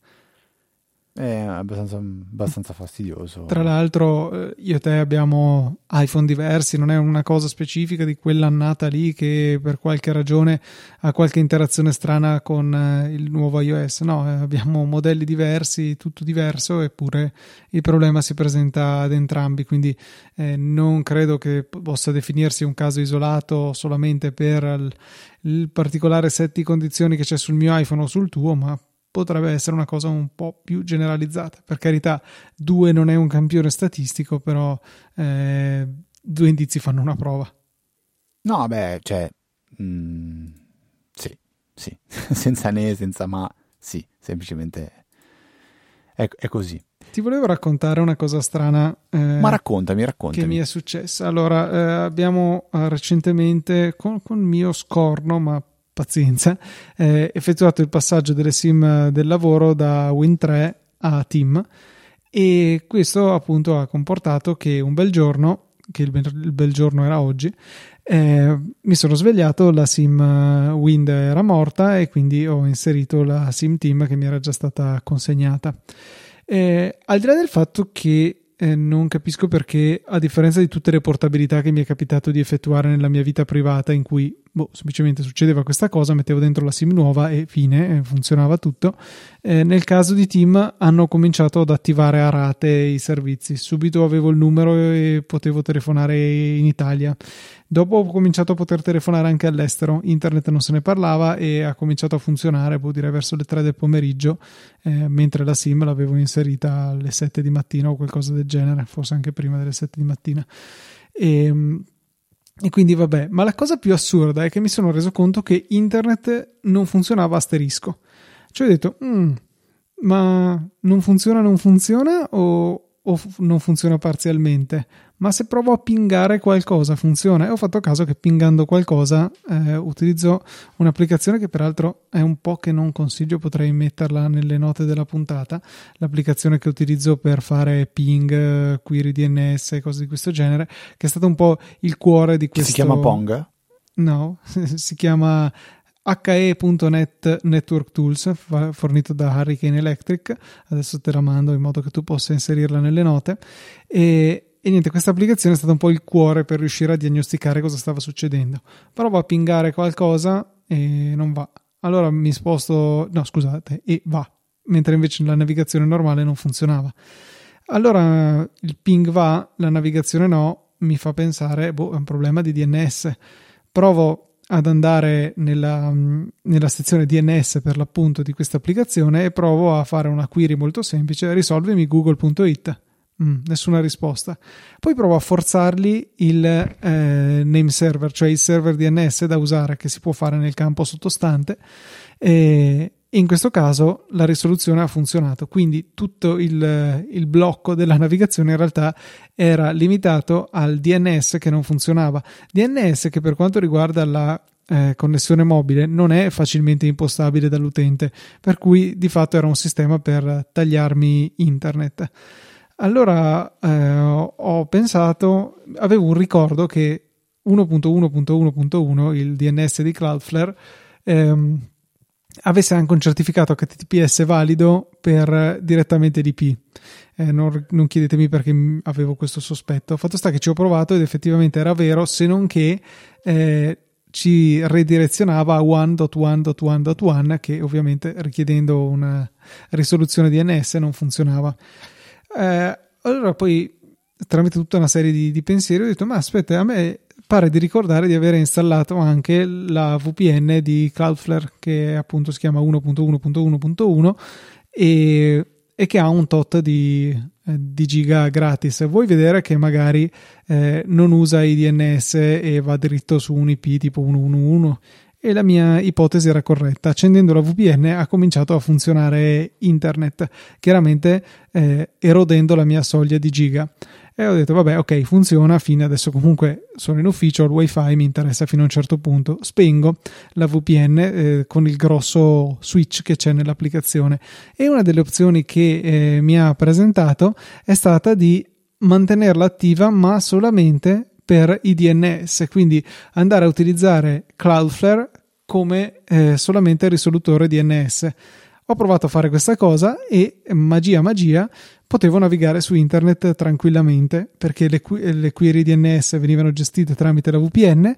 È abbastanza, abbastanza fastidioso. Tra l'altro io e te abbiamo iPhone diversi, non è una cosa specifica di quell'annata lì che per qualche ragione ha qualche interazione strana con il nuovo iOS. No, abbiamo modelli diversi, tutto diverso, eppure il problema si presenta ad entrambi, quindi eh, non credo che possa definirsi un caso isolato solamente per il, il particolare set di condizioni che c'è sul mio iPhone o sul tuo, ma potrebbe essere una cosa un po' più generalizzata. Per carità, due non è un campione statistico, però eh, due indizi fanno una prova. No, beh, cioè, mh, sì, sì, senza né, senza ma, sì, semplicemente è, è così. Ti volevo raccontare una cosa strana. Eh, ma raccontami, raccontami. Che mi è successa. Allora, eh, abbiamo eh, recentemente, con, con mio scorno, ma pazienza, eh, effettuato il passaggio delle SIM del lavoro da Win tre a TIM, e questo appunto ha comportato che un bel giorno, che il bel, il bel giorno era oggi, eh, mi sono svegliato, la SIM Wind era morta e quindi ho inserito la SIM TIM che mi era già stata consegnata. Eh, al di là del fatto che eh, non capisco perché, a differenza di tutte le portabilità che mi è capitato di effettuare nella mia vita privata, in cui boh, semplicemente succedeva questa cosa, mettevo dentro la SIM nuova e fine, funzionava tutto, eh, nel caso di TIM hanno cominciato ad attivare a rate i servizi. Subito avevo il numero e potevo telefonare in Italia. Dopo ho cominciato a poter telefonare anche all'estero, internet non se ne parlava e ha cominciato a funzionare, può dire verso le tre del pomeriggio, eh, mentre la SIM l'avevo inserita alle sette di mattina o qualcosa del genere, forse anche prima delle sette di mattina. E, e quindi vabbè, ma la cosa più assurda è che mi sono reso conto che internet non funzionava asterisco. Cioè ho detto, mm, ma non funziona, non funziona o... o f- non funziona parzialmente, ma se provo a pingare qualcosa funziona. E ho fatto caso che pingando qualcosa eh, utilizzo un'applicazione che peraltro è un po' che non consiglio, potrei metterla nelle note della puntata, l'applicazione che utilizzo per fare ping, query D N S e cose di questo genere, che è stato un po' il cuore di questo... Si chiama Pong? No, si chiama H E punto net Network Tools, fornito da Hurricane Electric. Adesso te la mando in modo che tu possa inserirla nelle note. E, e niente, questa applicazione è stata un po' il cuore per riuscire a diagnosticare cosa stava succedendo. Provo a pingare qualcosa e non va. Allora mi sposto, no scusate, e va, mentre invece la navigazione normale non funzionava. Allora il ping va, la navigazione no, mi fa pensare, boh, è un problema di D N S. Provo ad andare nella, nella sezione D N S per l'appunto di questa applicazione e provo a fare una query molto semplice: risolvimi google punto it. Mm, nessuna risposta. Poi provo a forzargli il eh, name server, cioè il server D N S da usare, che si può fare nel campo sottostante, e in questo caso la risoluzione ha funzionato. Quindi tutto il, il blocco della navigazione in realtà era limitato al D N S che non funzionava. D N S che per quanto riguarda la eh, connessione mobile non è facilmente impostabile dall'utente, per cui di fatto era un sistema per tagliarmi internet. Allora eh, ho pensato, avevo un ricordo che uno punto uno punto uno punto uno, il D N S di Cloudflare, ehm, avesse anche un certificato H T T P S valido per direttamente D P. Eh, non, non chiedetemi perché avevo questo sospetto. Fatto sta che ci ho provato ed effettivamente era vero, se non che eh, ci redirezionava a one punto one punto one punto one, che ovviamente richiedendo una risoluzione D N S non funzionava. Eh, allora poi tramite tutta una serie di, di pensieri ho detto: ma aspetta, a me pare di ricordare di aver installato anche la V P N di Cloudflare, che appunto si chiama uno punto uno punto uno punto uno e, e che ha un tot di, eh, di giga gratis. Vuoi vedere che magari eh, non usa i D N S e va dritto su un I P tipo centoundici? E la mia ipotesi era corretta. Accendendo la V P N ha cominciato a funzionare internet, chiaramente eh, erodendo la mia soglia di giga. E ho detto vabbè, ok, funziona, fine, adesso comunque sono in ufficio, il wifi mi interessa fino a un certo punto, spengo la V P N eh, con il grosso switch che c'è nell'applicazione, e una delle opzioni che eh, mi ha presentato è stata di mantenerla attiva ma solamente per i D N S, quindi andare a utilizzare Cloudflare come eh, solamente risolutore D N S. Ho provato a fare questa cosa e magia magia potevo navigare su internet tranquillamente, perché le, le query D N S venivano gestite tramite la V P N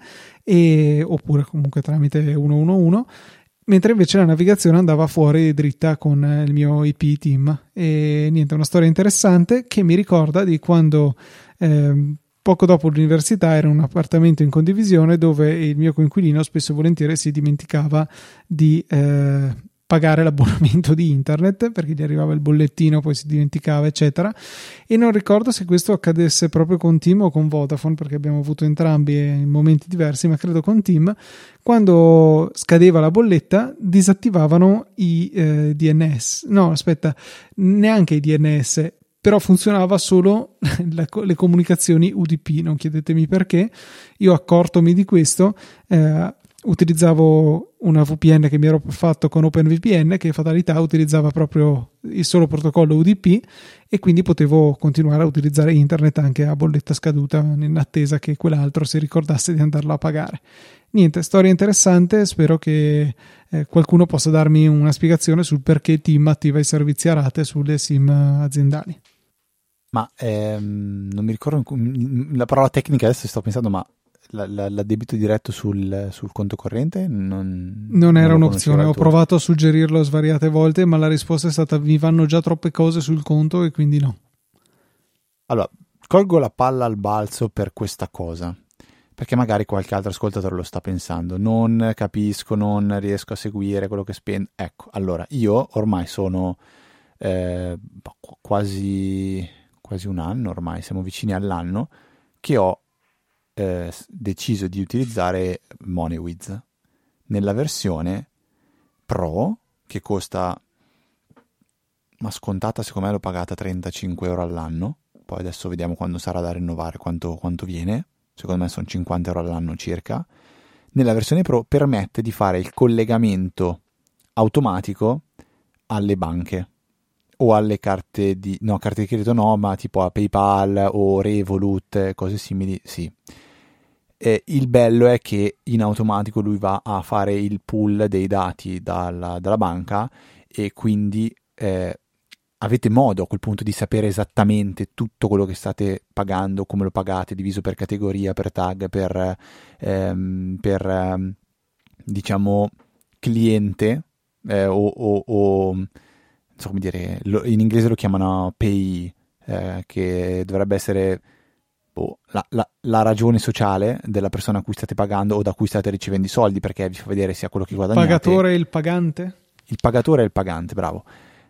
e, oppure comunque tramite centoundici, mentre invece la navigazione andava fuori dritta con il mio I P team. E niente, una storia interessante che mi ricorda di quando eh, poco dopo l'università ero in un appartamento in condivisione dove il mio coinquilino spesso e volentieri si dimenticava di eh, pagare l'abbonamento di internet, perché gli arrivava il bollettino, poi si dimenticava eccetera, e non ricordo se questo accadesse proprio con Tim o con Vodafone, perché abbiamo avuto entrambi in momenti diversi, ma credo con Tim. Quando scadeva la bolletta disattivavano i eh, D N S, no aspetta, neanche i D N S, però funzionava solo la, le comunicazioni U D P, non chiedetemi perché. Io accortomi di questo, eh, utilizzavo una V P N che mi ero fatto con OpenVPN, che fatalità utilizzava proprio il solo protocollo U D P, e quindi potevo continuare a utilizzare internet anche a bolletta scaduta in attesa che quell'altro si ricordasse di andarlo a pagare. Niente, storia interessante, spero che eh, qualcuno possa darmi una spiegazione sul perché Tim attiva i servizi a rate sulle SIM aziendali. Ma ehm, non mi ricordo la parola tecnica, adesso sto pensando, ma la, la, l'addebito diretto sul, sul conto corrente non, non era non un'opzione. Ho provato a suggerirlo svariate volte, ma la risposta è stata: vi vanno già troppe cose sul conto e quindi no. Allora, colgo la palla al balzo per questa cosa, perché magari qualche altro ascoltatore lo sta pensando: non capisco, non riesco a seguire quello che spendo. Ecco, allora io ormai sono eh, quasi quasi un anno, ormai siamo vicini all'anno, che ho eh, deciso di utilizzare MoneyWiz nella versione Pro, che costa ma scontata secondo me l'ho pagata trentacinque euro all'anno, poi adesso vediamo quando sarà da rinnovare quanto, quanto viene, secondo me sono cinquanta euro all'anno circa. Nella versione Pro permette di fare il collegamento automatico alle banche o alle carte di, no, carte di credito no, ma tipo a PayPal o Revolut, cose simili, sì. Eh, il bello è che in automatico lui va a fare il pool dei dati dalla, dalla banca e quindi eh, avete modo a quel punto di sapere esattamente tutto quello che state pagando, come lo pagate, diviso per categoria, per tag, per, ehm, per ehm, diciamo cliente eh, o, o, o non so come dire, lo, in inglese lo chiamano pay, eh, che dovrebbe essere boh, la, la, la ragione sociale della persona a cui state pagando o da cui state ricevendo i soldi, perché vi fa vedere sia quello che guadagnate. Il pagatore e il pagante? Il pagatore e il pagante, bravo.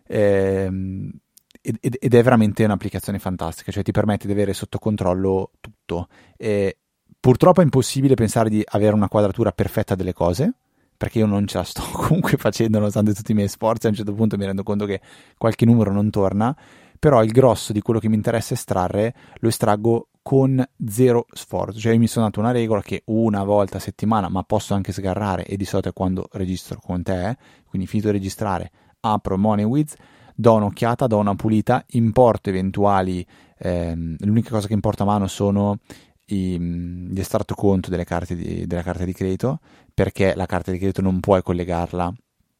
Ehm, ed, ed è veramente un'applicazione fantastica, cioè ti permette di avere sotto controllo tutto. E purtroppo è impossibile pensare di avere una quadratura perfetta delle cose, perché io non ce la sto comunque facendo nonostante tutti i miei sforzi. A un certo punto mi rendo conto che qualche numero non torna, però il grosso di quello che mi interessa estrarre lo estraggo con zero sforzo. Cioè io mi sono dato una regola che una volta a settimana, ma posso anche sgarrare, e di solito è quando registro con te, quindi finito di registrare apro MoneyWiz, do un'occhiata, do una pulita, importo eventuali, ehm, l'unica cosa che importa a mano sono i, gli estratto conto delle carte di, della carta di credito, perché la carta di credito non puoi collegarla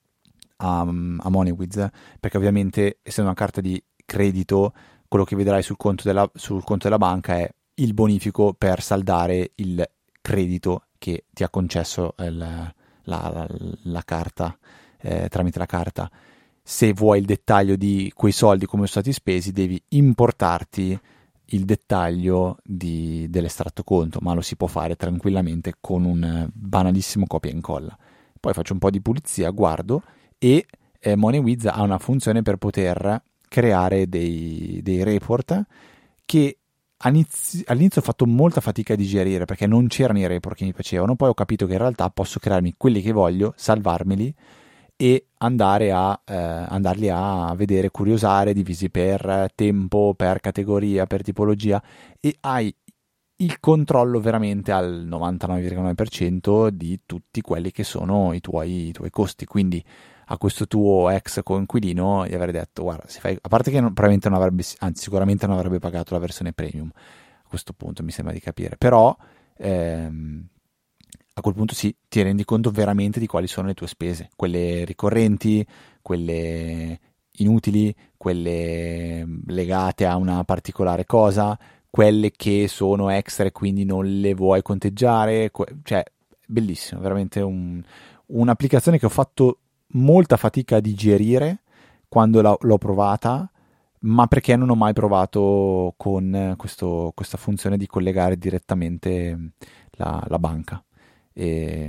a, a MoneyWiz, perché ovviamente essendo una carta di credito quello che vedrai sul conto della, sul conto della banca è il bonifico per saldare il credito che ti ha concesso il, la, la, la carta, eh, tramite la carta. Se vuoi il dettaglio di quei soldi come sono stati spesi, devi importarti il dettaglio di, dell'estratto conto, ma lo si può fare tranquillamente con un banalissimo copia e incolla. Poi faccio un po' di pulizia, guardo, e eh, MoneyWiz ha una funzione per poter creare dei, dei report che all'inizio ho fatto molta fatica a digerire, perché non c'erano i report che mi piacevano. Poi ho capito che in realtà posso crearmi quelli che voglio, salvarmeli e andare a eh, andarli a vedere, curiosare, divisi per tempo, per categoria, per tipologia, e hai il controllo veramente al novantanove virgola nove per cento di tutti quelli che sono i tuoi, i tuoi costi. Quindi a questo tuo ex coinquilino gli avrei detto: guarda, se fai, a parte che non, probabilmente non avrebbe, anzi sicuramente non avrebbe pagato la versione premium, a questo punto mi sembra di capire, però ehm, a quel punto sì, ti rendi conto veramente di quali sono le tue spese, quelle ricorrenti, quelle inutili, quelle legate a una particolare cosa, quelle che sono extra e quindi non le vuoi conteggiare, que- cioè bellissimo, veramente un, un'applicazione che ho fatto molta fatica a digerire quando la, l'ho provata, ma perché non ho mai provato con questo, questa funzione di collegare direttamente la, la banca. E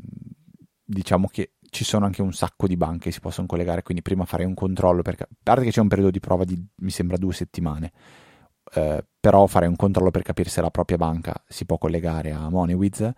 diciamo che ci sono anche un sacco di banche che si possono collegare, quindi prima farei un controllo, perché a parte che c'è un periodo di prova di mi sembra due settimane, eh, però farei un controllo per capire se la propria banca si può collegare a MoneyWiz.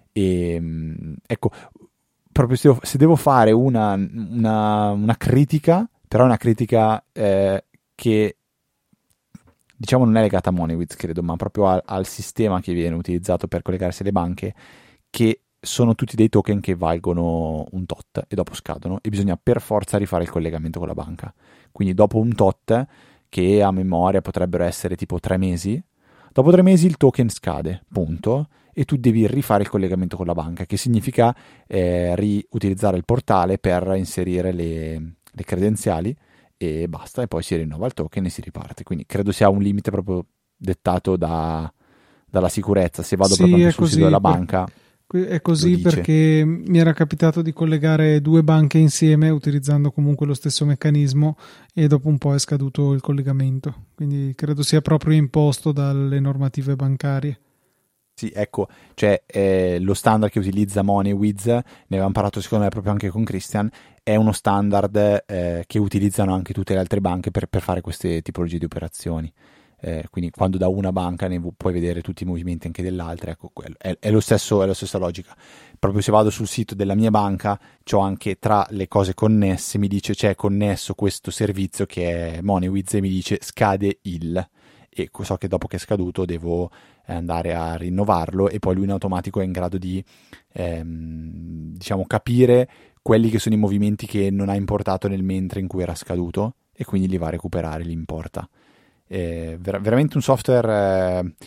E ecco, proprio se devo, se devo fare una, una, una critica, però è una critica eh, che diciamo non è legata a MoneyWiz, credo, ma proprio al, al sistema che viene utilizzato per collegarsi alle banche, che sono tutti dei token che valgono un tot e dopo scadono e bisogna per forza rifare il collegamento con la banca. Quindi dopo un tot, che a memoria potrebbero essere tipo tre mesi, dopo tre mesi il token scade, punto, e tu devi rifare il collegamento con la banca, che significa eh, riutilizzare il portale per inserire le, le credenziali e basta, e poi si rinnova il token e si riparte. Quindi credo sia un limite proprio dettato da, dalla sicurezza. Se vado sì, proprio anche sul così, sito della per, banca è così perché mi era capitato di collegare due banche insieme utilizzando comunque lo stesso meccanismo e dopo un po' è scaduto il collegamento, quindi credo sia proprio imposto dalle normative bancarie. Sì, ecco, cioè eh, lo standard che utilizza MoneyWiz, ne avevamo parlato secondo me proprio anche con Christian, è uno standard eh, che utilizzano anche tutte le altre banche per, per fare queste tipologie di operazioni. eh, quindi quando da una banca ne vu- puoi vedere tutti i movimenti anche dell'altra, ecco, quello, è, è, lo stesso, è la stessa logica. Proprio se vado sul sito della mia banca, c'ho anche tra le cose connesse, mi dice c'è connesso questo servizio che è MoneyWiz e mi dice scade il, e so che dopo che è scaduto devo andare a rinnovarlo, e poi lui in automatico è in grado di ehm, diciamo capire quelli che sono i movimenti che non ha importato nel mentre in cui era scaduto, e quindi li va a recuperare, li importa. È ver- veramente un software, eh,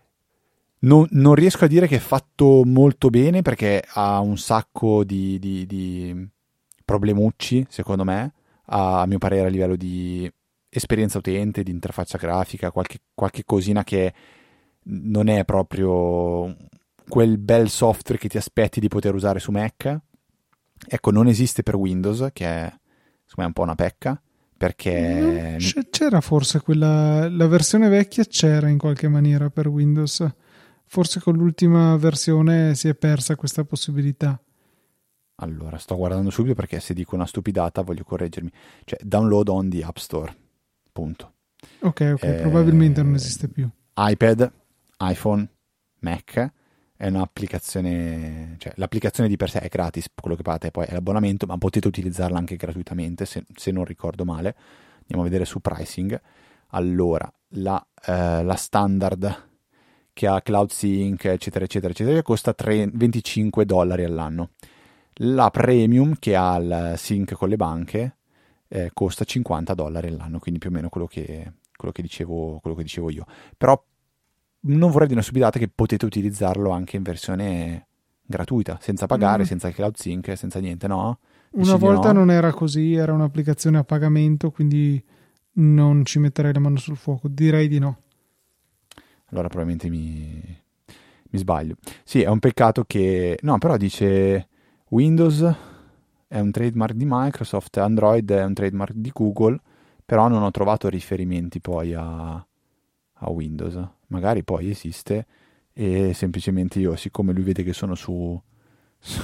non, non riesco a dire che è fatto molto bene, perché ha un sacco di, di, di problemucci, secondo me, a, a mio parere, a livello di esperienza utente, di interfaccia grafica, qualche, qualche cosina che non è proprio quel bel software che ti aspetti di poter usare su Mac. Ecco, non esiste per Windows, che è, secondo me, è un po' una pecca, perché C- c'era forse quella, la versione vecchia c'era in qualche maniera per Windows, forse con l'ultima versione si è persa questa possibilità. allora sto guardando subito, perché se dico una stupidata voglio correggermi. Cioè, download on the App Store, punto. Ok, ok, eh, probabilmente non esiste più. iPad, iPhone, Mac, è un'applicazione, cioè l'applicazione di per sé è gratis, quello che pagate poi è l'abbonamento, ma potete utilizzarla anche gratuitamente, se, se non ricordo male. Andiamo a vedere su pricing. Allora, la, eh, la standard, che ha Cloud Sync, eccetera, eccetera, eccetera, costa tre, venticinque dollari all'anno. La premium, che ha il sync con le banche, eh, costa cinquanta dollari all'anno, quindi più o meno quello che, quello che dicevo, quello che dicevo io. Però non vorrei dire una stupidata, che potete utilizzarlo anche in versione gratuita, senza pagare, Mm. senza il Cloud Sync, senza niente, no? Una Dici di volta no? non era così, era un'applicazione a pagamento, quindi non ci metterei la mano sul fuoco, direi di no. Allora probabilmente mi, mi sbaglio. Sì, è un peccato che... No, però dice Windows è un trademark di Microsoft, Android è un trademark di Google, però non ho trovato riferimenti poi a, a Windows. Magari poi esiste, e semplicemente io, siccome lui vede che sono su, su,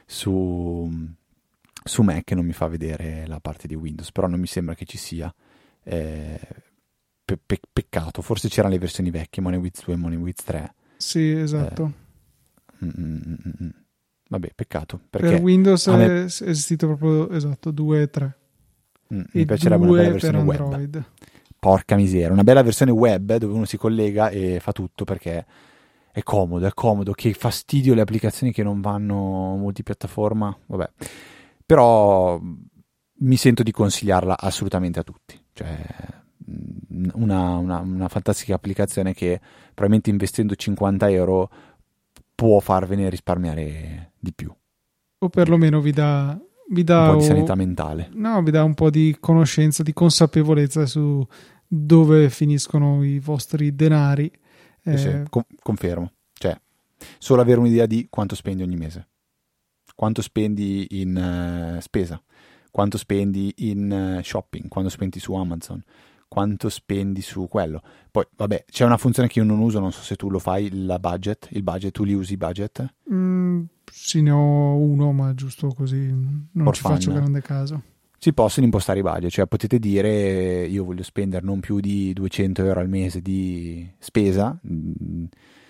su, su Mac, non mi fa vedere la parte di Windows, però non mi sembra che ci sia. Eh, pe- pe- peccato, forse c'erano le versioni vecchie, MoneyWiz due e MoneyWiz tre. Sì, Eh, esatto. mm, mm, mm, mm. Vabbè, peccato, Per perché Windows a me, è esistito proprio, esatto, due e tre. mm, mi E piacerebbe una bella due per versione web. Android. Porca miseria, una bella versione web dove uno si collega e fa tutto, perché è comodo, è comodo. Che fastidio le applicazioni che non vanno multipiattaforma, vabbè. Però mi sento di consigliarla assolutamente a tutti. Cioè, mm, una, una, una fantastica applicazione che probabilmente investendo cinquanta euro può farvene risparmiare di più. O perlomeno vi dà, vi Un dà, po' di o- sanità mentale. no, vi dà un po' di conoscenza, di consapevolezza su dove finiscono i vostri denari. Sì, sì, Eh, con- confermo. Cioè, solo avere un'idea di quanto spendi ogni mese, quanto spendi in eh, spesa, quanto spendi in eh, shopping, quanto spendi su Amazon, quanto spendi su quello. Poi, vabbè, c'è una funzione che io non uso, non so se tu lo fai, la budget, il budget, tu li usi i budget? mm, sì, ne ho uno, ma giusto così, non For ci faccio fun. grande caso. Si possono impostare i budget, cioè potete dire io voglio spendere non più di duecento euro al mese di spesa, mm,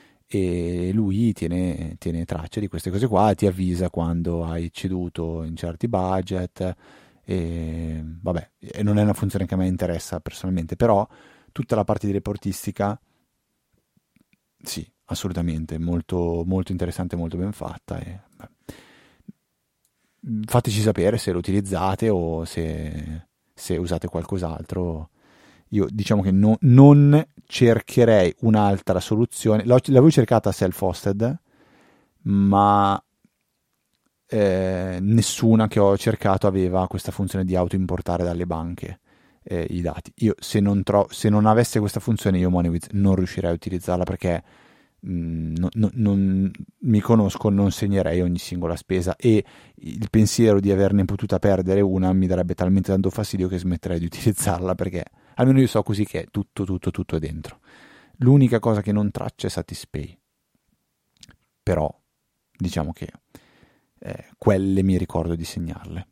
e lui tiene, tiene traccia di queste cose qua, ti avvisa quando hai ecceduto in certi budget, e vabbè, e non è una funzione che a me interessa personalmente, però tutta la parte di reportistica, sì, assolutamente, molto, molto interessante, molto ben fatta. E, beh, fateci sapere se lo utilizzate o se, se usate qualcos'altro. Io diciamo che no- non cercherei un'altra soluzione. L'ho- l'avevo cercata self-hosted, ma eh, nessuna che ho cercato aveva questa funzione di auto-importare dalle banche eh, i dati. Io se non, tro- se non avesse questa funzione, io MoneyWiz non riuscirei a utilizzarla, perché mh, no- no- non mi conosco, non segnerei ogni singola spesa, e il pensiero di averne potuta perdere una mi darebbe talmente tanto fastidio che smetterei di utilizzarla, perché almeno io so così che è tutto, tutto, tutto è dentro. L'unica cosa che non traccia è Satispay, però diciamo che eh, quelle mi ricordo di segnarle.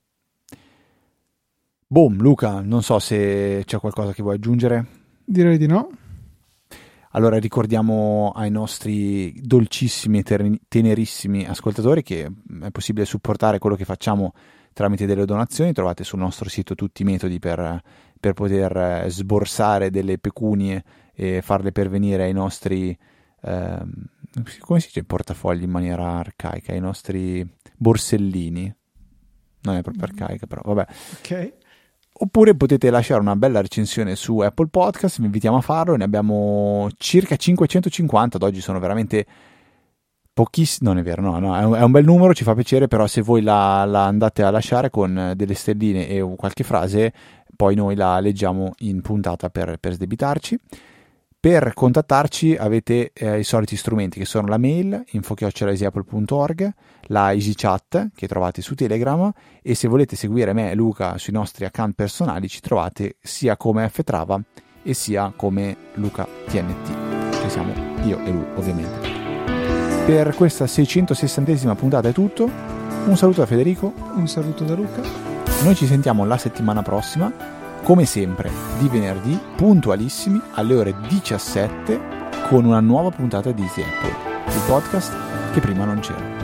Boom, Luca, non so se c'è qualcosa che vuoi aggiungere. Direi di no. Allora ricordiamo ai nostri dolcissimi e tenerissimi ascoltatori che è possibile supportare quello che facciamo tramite delle donazioni. Trovate sul nostro sito tutti i metodi per, per poter sborsare delle pecunie e farle pervenire ai nostri, eh, come si dice portafogli in maniera arcaica, ai nostri borsellini. Non è proprio arcaica, però vabbè. Ok. Oppure potete lasciare una bella recensione su Apple Podcast, vi invitiamo a farlo, ne abbiamo circa cinquecentocinquanta, ad oggi sono veramente pochissimi, non è vero, no, no, è un, è un bel numero, ci fa piacere, però se voi la, la andate a lasciare con delle stelline e qualche frase, poi noi la leggiamo in puntata per, per sdebitarci. Per contattarci avete eh, i soliti strumenti che sono la mail info chiocciola easy apple punto org, la EasyChat che trovate su Telegram, e se volete seguire me e Luca sui nostri account personali ci trovate sia come ftrava e sia come lucatnt, che siamo io e lui ovviamente. Per questa seicentosessantesima puntata è tutto, un saluto da Federico, un saluto da Luca, noi ci sentiamo la settimana prossima, come sempre di venerdì, puntualissimi alle ore diciassette, con una nuova puntata di Easy Apple, il podcast che prima non c'era.